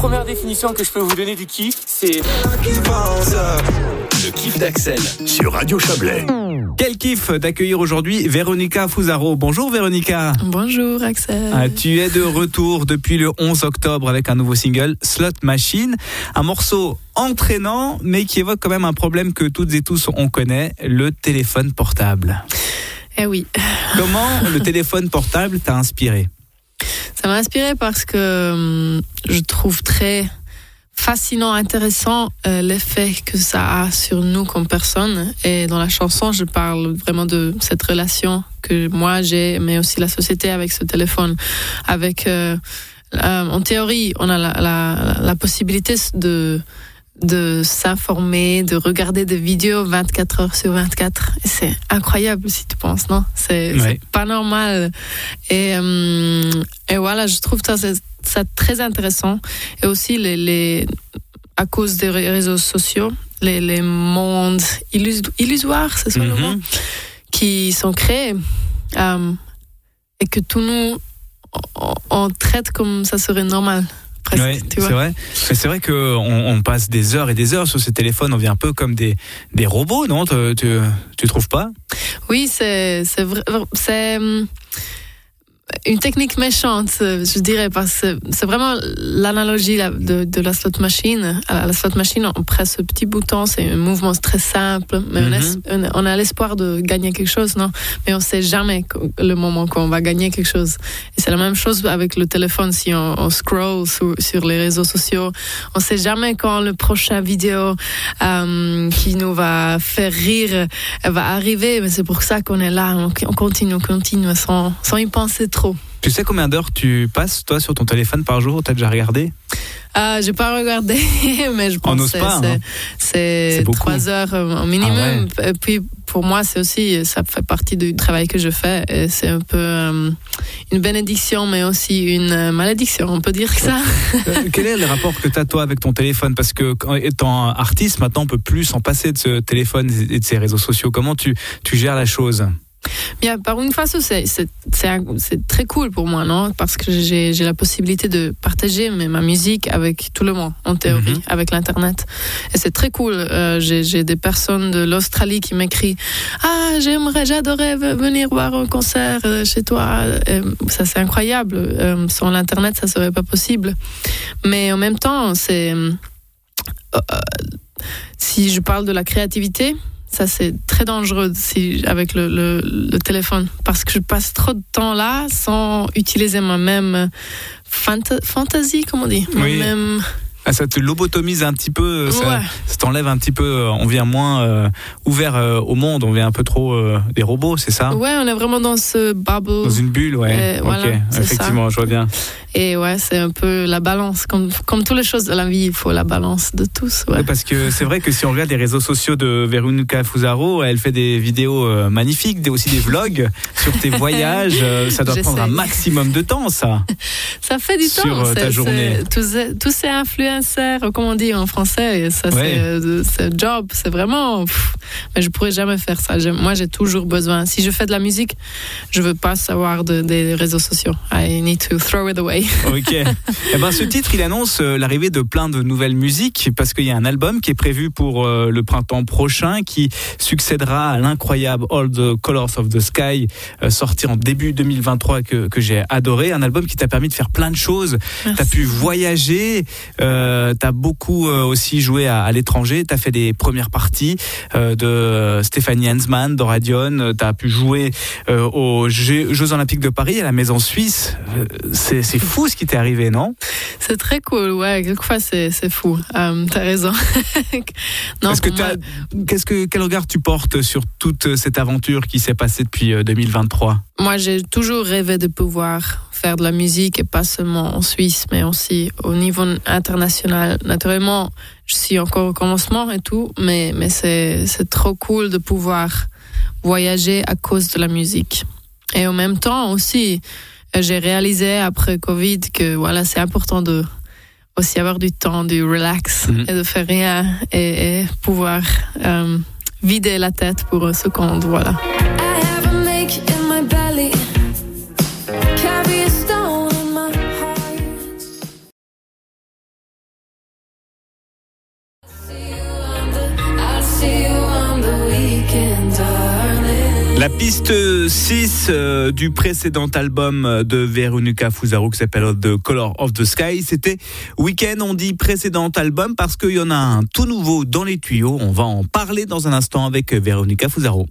première définition que je peux vous donner du kiff, c'est... Le kiff d'Axel sur Radio Chablais. Quel kiff d'accueillir aujourd'hui Véronica Fusaro. Bonjour Véronica. Bonjour Axel. Tu es de retour depuis le 11 octobre avec un nouveau single, Slot Machine. Un morceau entraînant mais qui évoque quand même un problème que toutes et tous on connaît, le téléphone portable. Eh oui. Comment le téléphone portable t'a inspiré ? Ça m'a inspiré parce que je trouve très fascinant, intéressant l'effet que ça a sur nous comme personnes. Et dans la chanson, je parle vraiment de cette relation que moi j'ai, mais aussi la société avec ce téléphone. Avec, en théorie, on a la possibilité de s'informer, de regarder des vidéos 24 heures sur 24. Et c'est incroyable si tu penses, non ? C'est pas normal. Et voilà, je trouve ça très intéressant. Et aussi, à cause des réseaux sociaux, les mondes illusoires, c'est ça le mot, qui sont créés et que tout nous, on traite comme ça serait normal. Presque, ouais, c'est vrai. Mais c'est vrai qu'on passe des heures et des heures sur ce téléphone. On devient un peu comme des robots, non ? Tu trouves pas ? Oui, c'est vrai. C'est une technique méchante, je dirais, parce que c'est vraiment l'analogie de la slot machine. À la slot machine, on presse ce petit bouton, c'est un mouvement très simple, mais on a l'espoir de gagner quelque chose, non ? Mais on ne sait jamais le moment qu'on va gagner quelque chose. Et c'est la même chose avec le téléphone. Si on scroll sur les réseaux sociaux, on ne sait jamais quand le prochain vidéo qui nous va faire rire va arriver. Mais c'est pour ça qu'on est là, on continue sans y penser trop. Tu sais combien d'heures tu passes, toi, sur ton téléphone par jour ? T'as déjà regardé ? J'ai pas regardé, mais je pense que c'est 3 heures au minimum. Ah ouais. Et puis, pour moi, ça fait partie du travail que je fais. Et c'est un peu une bénédiction, mais aussi une malédiction, on peut dire que ça. Quel est le rapport que tu as, toi, avec ton téléphone ? Parce que, étant artiste, maintenant, on peut plus s'en passer de ce téléphone et de ces réseaux sociaux. Comment tu gères la chose ? Bien, par une façon, c'est très cool pour moi, non ? Parce que j'ai la possibilité de partager ma musique avec tout le monde, en théorie, avec l'Internet. Et c'est très cool. J'ai des personnes de l'Australie qui m'écrivent « Ah, j'adorais venir voir un concert chez toi. » Ça, c'est incroyable. Sans l'Internet, ça serait pas possible. Mais en même temps, si je parle de la créativité, ça, c'est très dangereux avec le téléphone, parce que je passe trop de temps là sans utiliser ma même fantaisie, comme on dit. Oui. Ça te lobotomise un petit peu, ça t'enlève un petit peu, on vient moins ouvert au monde, on vient un peu trop des robots, c'est ça ? Ouais, on est vraiment dans ce bubble. Dans une bulle, ouais. Voilà, effectivement, je vois bien. Et ouais, c'est un peu la balance. Comme toutes les choses de la vie, il faut la balance de tous. Ouais. Ouais, parce que c'est vrai que si on regarde les réseaux sociaux de Véronica Fusaro, elle fait des vidéos magnifiques, aussi des vlogs sur tes voyages. Ça doit prendre un maximum de temps, ça. Ça fait du temps. Sur ta journée. Tous ces influenceurs, comme on dit en français, ça, c'est job. C'est vraiment... mais je pourrais jamais faire ça. Moi, j'ai toujours besoin. Si je fais de la musique, je veux pas savoir des réseaux sociaux. I need to throw it away. Ok. Ce titre, il annonce l'arrivée de plein de nouvelles musiques, parce qu'il y a un album qui est prévu pour le printemps prochain, qui succédera à l'incroyable All the Colors of the Sky, sorti en début 2023, que j'ai adoré. Un album qui t'a permis de faire plein de choses. Merci. T'as pu voyager, t'as beaucoup aussi joué à l'étranger. T'as fait des premières parties de Stéphanie Hensman, d'Oradion. T'as pu jouer aux Jeux Olympiques de Paris, à la Maison Suisse. C'est fou ce qui t'est arrivé, non ? C'est très cool, ouais. Quelquefois, c'est fou. T'as raison. Non, quel regard tu portes sur toute cette aventure qui s'est passée depuis 2023 ? Moi, j'ai toujours rêvé de pouvoir faire de la musique, et pas seulement en Suisse, mais aussi au niveau international. Naturellement, je suis encore au commencement et tout, mais c'est trop cool de pouvoir voyager à cause de la musique. Et en même temps aussi, j'ai réalisé après Covid que voilà, c'est important de aussi avoir du temps, du relax et de faire rien et pouvoir vider la tête pour une seconde, voilà. La piste 6 du précédent album de Veronika Fusaro qui s'appelle The Color of the Sky. C'était Weekend, on dit précédent album parce qu'il y en a un tout nouveau dans les tuyaux. On va en parler dans un instant avec Veronika Fusaro.